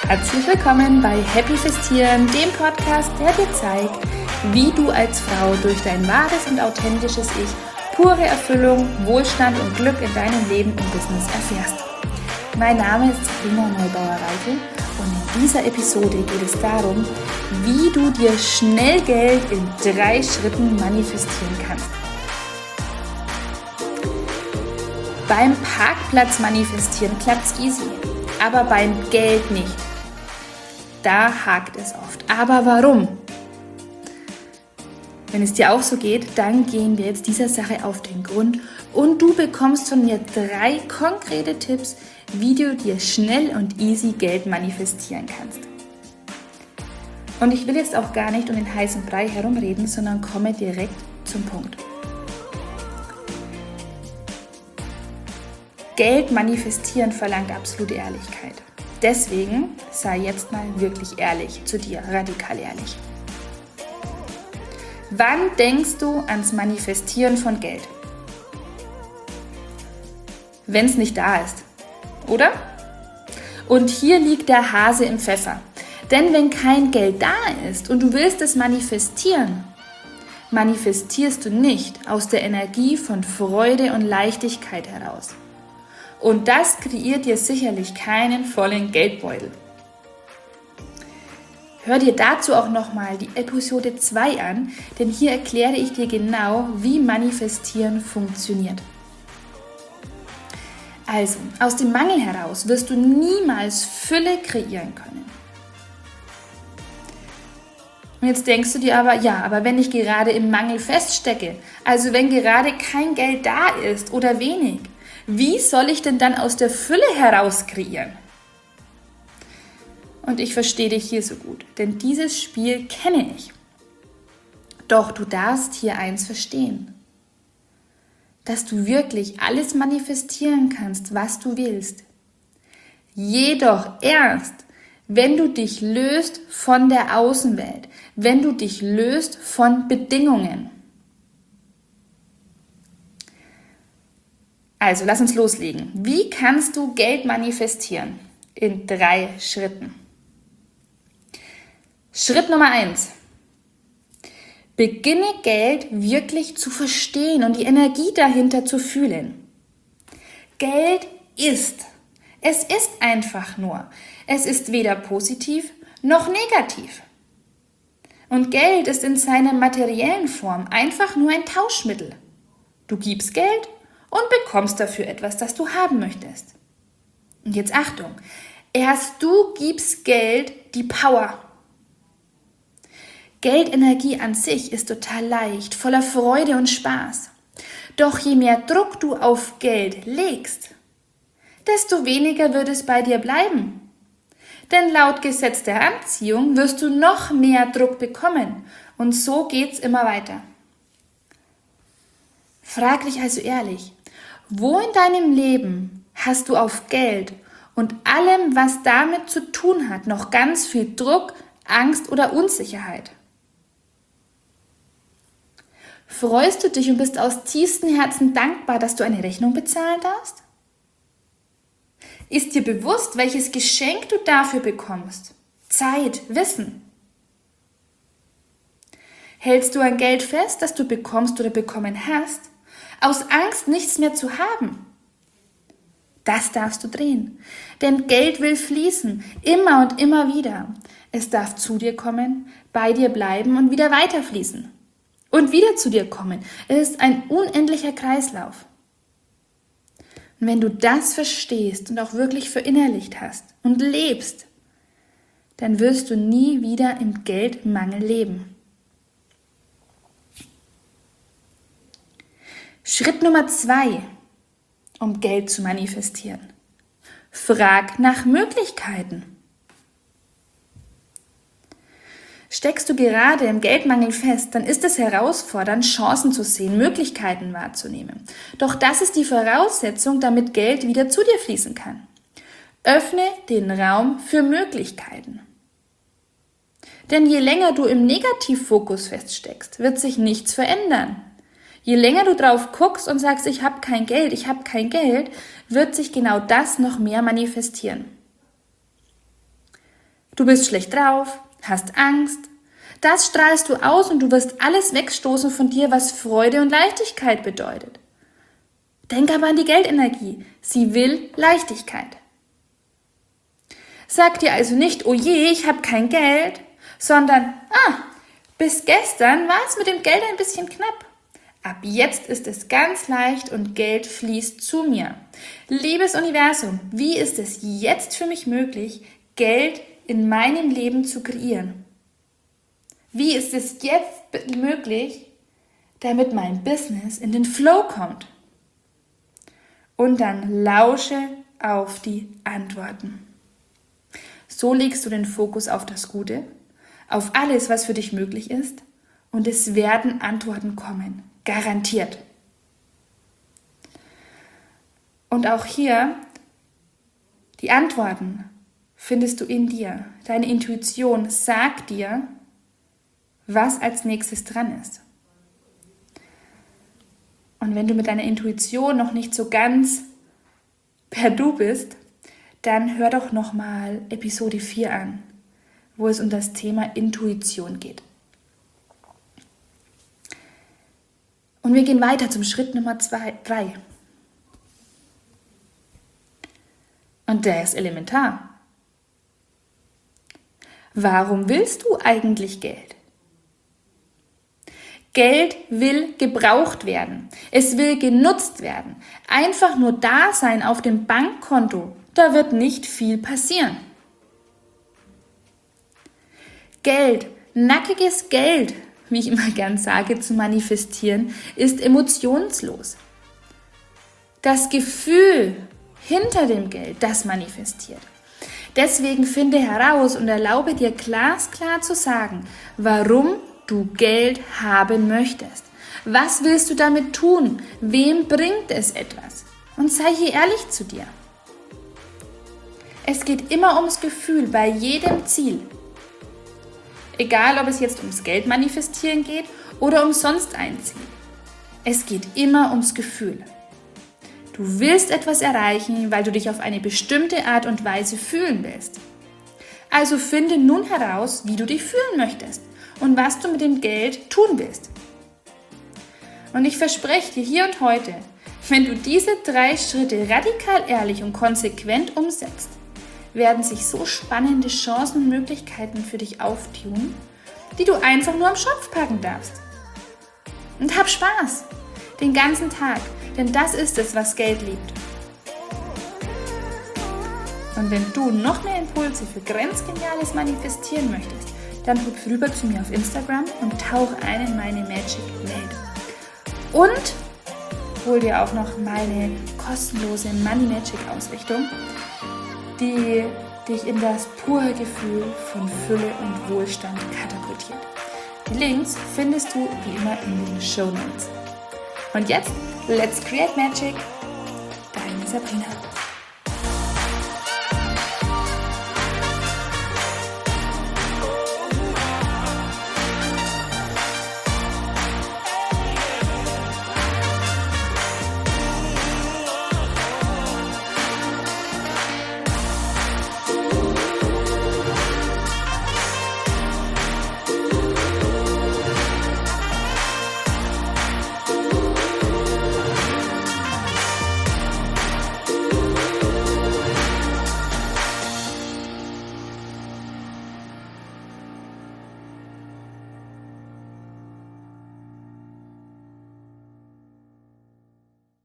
Herzlich willkommen bei Happy Festieren, dem Podcast, der dir zeigt, wie du als Frau durch dein wahres und authentisches Ich pure Erfüllung, Wohlstand und Glück in deinem Leben und Business erfährst. Mein Name ist Sabrina Neubauer-Reichel und in dieser Episode geht es darum, wie du dir schnell Geld in 3 Schritten manifestieren kannst. Beim Parkplatz manifestieren klappt's easy, aber beim Geld nicht. Da hakt es oft. Aber warum? Wenn es dir auch so geht, dann gehen wir jetzt dieser Sache auf den Grund und du bekommst von mir 3 konkrete Tipps, wie du dir schnell und easy Geld manifestieren kannst. Und ich will jetzt auch gar nicht um den heißen Brei herumreden, sondern komme direkt zum Punkt. Geld manifestieren verlangt absolute Ehrlichkeit. Deswegen sei jetzt mal wirklich ehrlich zu dir, radikal ehrlich. Wann denkst du ans Manifestieren von Geld? Wenn es nicht da ist, oder? Und hier liegt der Hase im Pfeffer. Denn wenn kein Geld da ist und du willst es manifestieren, manifestierst du nicht aus der Energie von Freude und Leichtigkeit heraus. Und das kreiert dir sicherlich keinen vollen Geldbeutel. Hör dir dazu auch nochmal die Episode 2 an, denn hier erkläre ich dir genau, wie Manifestieren funktioniert. Also, aus dem Mangel heraus wirst du niemals Fülle kreieren können. Und jetzt denkst du dir aber wenn ich gerade im Mangel feststecke, also wenn gerade kein Geld da ist oder wenig, wie soll ich denn dann aus der Fülle heraus kreieren? Und ich verstehe dich hier so gut, denn dieses Spiel kenne ich. Doch du darfst hier eins verstehen, dass du wirklich alles manifestieren kannst, was du willst. Jedoch erst, wenn du dich löst von der Außenwelt, wenn du dich löst von Bedingungen. Also, lass uns loslegen. Wie kannst du Geld manifestieren? In 3 Schritten. Schritt Nummer 1. Beginne Geld wirklich zu verstehen und die Energie dahinter zu fühlen. Geld ist. Es ist einfach nur. Es ist weder positiv noch negativ. Und Geld ist in seiner materiellen Form einfach nur ein Tauschmittel. Du gibst Geld und bekommst dafür etwas, das du haben möchtest. Und jetzt Achtung, erst du gibst Geld die Power. Geldenergie an sich ist total leicht, voller Freude und Spaß. Doch je mehr Druck du auf Geld legst, desto weniger wird es bei dir bleiben. Denn laut Gesetz der Anziehung wirst du noch mehr Druck bekommen und so geht's immer weiter. Frag dich also ehrlich, wo in deinem Leben hast du auf Geld und allem, was damit zu tun hat, noch ganz viel Druck, Angst oder Unsicherheit? Freust du dich und bist aus tiefstem Herzen dankbar, dass du eine Rechnung bezahlen darfst? Ist dir bewusst, welches Geschenk du dafür bekommst? Zeit, Wissen. Hältst du an Geld fest, das du bekommst oder bekommen hast, aus Angst, nichts mehr zu haben? Das darfst du drehen, denn Geld will fließen, immer und immer wieder. Es darf zu dir kommen, bei dir bleiben und wieder weiterfließen. Und wieder zu dir kommen. Es ist ein unendlicher Kreislauf. Und wenn du das verstehst und auch wirklich verinnerlicht hast und lebst, dann wirst du nie wieder im Geldmangel leben. Schritt Nummer 2, um Geld zu manifestieren. Frag nach Möglichkeiten. Steckst du gerade im Geldmangel fest, dann ist es herausfordernd, Chancen zu sehen, Möglichkeiten wahrzunehmen. Doch das ist die Voraussetzung, damit Geld wieder zu dir fließen kann. Öffne den Raum für Möglichkeiten. Denn je länger du im Negativfokus feststeckst, wird sich nichts verändern. Je länger du drauf guckst und sagst, ich habe kein Geld, wird sich genau das noch mehr manifestieren. du bist schlecht drauf, hast Angst. Das strahlst du aus und du wirst alles wegstoßen von dir, was Freude und Leichtigkeit bedeutet. Denk aber an die Geldenergie. Sie will Leichtigkeit. Sag dir also nicht, oh je, ich habe kein Geld, sondern, bis gestern war es mit dem Geld ein bisschen knapp. Ab jetzt ist es ganz leicht und Geld fließt zu mir. Liebes Universum, wie ist es jetzt für mich möglich, Geld in meinem Leben zu kreieren? Wie ist es jetzt möglich, damit mein Business in den Flow kommt? Und dann lausche auf die Antworten. So legst du den Fokus auf das Gute, auf alles, was für dich möglich ist, und es werden Antworten kommen. Garantiert. Und auch hier, die Antworten findest du in dir. Deine Intuition sagt dir, was als nächstes dran ist. Und wenn du mit deiner Intuition noch nicht so ganz per Du bist, dann hör doch nochmal Episode 4 an, wo es um das Thema Intuition geht. Und wir gehen weiter zum Schritt Nummer 3. Und der ist elementar. Warum willst du eigentlich Geld? Geld will gebraucht werden. Es will genutzt werden. Einfach nur da sein auf dem Bankkonto, da wird nicht viel passieren. Geld, nackiges Geld, wie ich immer gern sage, zu manifestieren, ist emotionslos. Das Gefühl hinter dem Geld, das manifestiert. Deswegen finde heraus und erlaube dir glasklar zu sagen, warum du Geld haben möchtest. Was willst du damit tun? Wem bringt es etwas? Und sei hier ehrlich zu dir. Es geht immer ums Gefühl bei jedem Ziel. Egal, ob es jetzt ums Geld manifestieren geht oder um sonst ein Ziel. Es geht immer ums Gefühl. Du willst etwas erreichen, weil du dich auf eine bestimmte Art und Weise fühlen willst. Also finde nun heraus, wie du dich fühlen möchtest und was du mit dem Geld tun willst. Und ich verspreche dir hier und heute, wenn du diese 3 Schritte radikal ehrlich und konsequent umsetzt, werden sich so spannende Chancen und Möglichkeiten für dich auftun, die du einfach nur am Schopf packen darfst. Und hab Spaß, den ganzen Tag, denn das ist es, was Geld liebt. Und wenn du noch mehr Impulse für grenzgeniales Manifestieren möchtest, dann hüpf rüber zu mir auf Instagram und tauch ein in meine Magic-Welt. Und hol dir auch noch meine kostenlose Money Magic Ausrichtung, die dich in das pure Gefühl von Fülle und Wohlstand katapultiert. Die Links findest du wie immer in den Shownotes. Und jetzt, let's create magic! Deine Sabrina.